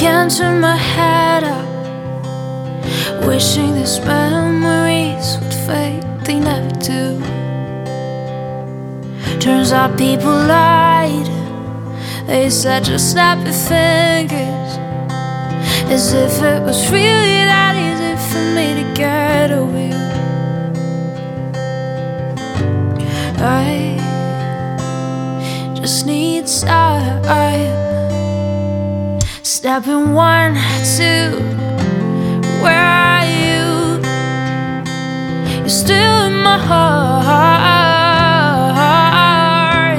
can't turn my head up, wishing these memories would fade. They never do. Turns out people lied. They said just snap your fingers, as if it was really that easy for me to get over you. I just need time. Stepping 1, 2, where are you? You're still in my heart.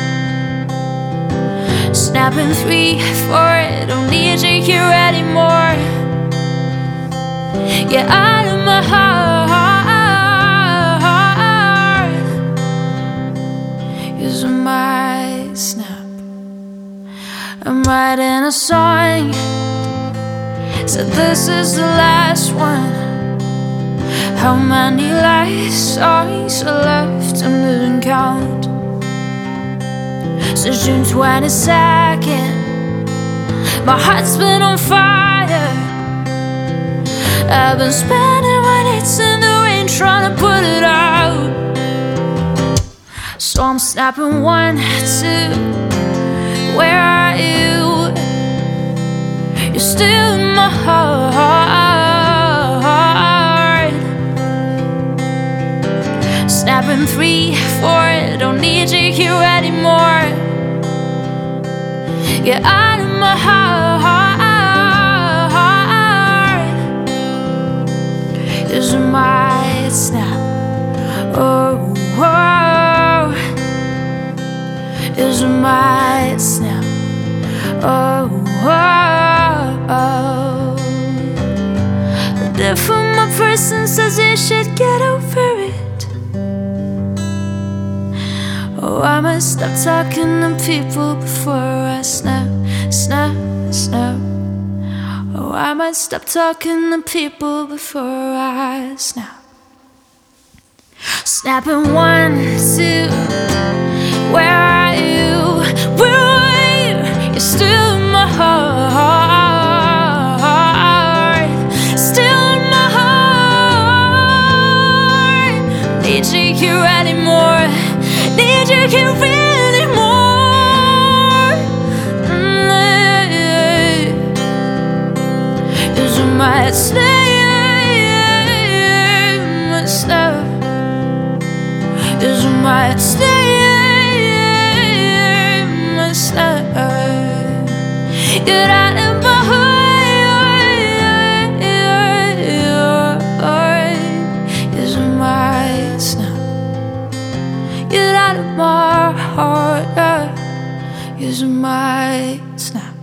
Snapping 3, 4, don't need you here anymore. Get out of my heart. Use my snap. I'm writing a song, said this is the last one. How many life songs are left? I'm losing count. Since June 22nd, my heart's been on fire. I've been spending my nights in the rain trying to put it out. So I'm snapping 1, 2, where are you? You're still in my heart. Snapping 3, 4, don't need you here anymore. Get out of my heart. Here's my snap. Oh, oh. Here's my snap. Oh, oh, oh. The different person says you should get over it. Oh, I must stop talking to people before I snap, snap, snap. Oh, I must stop talking to people before I snap. Snapping 1, 2, where are you? Where are you? You're still in my heart. Still in my heart. Need you here anymore. Need you here anymore. Is my slave, my slave. Is my slave, my slave. Get out of my heart. Is my snap. Get out of my heart. Is my snap.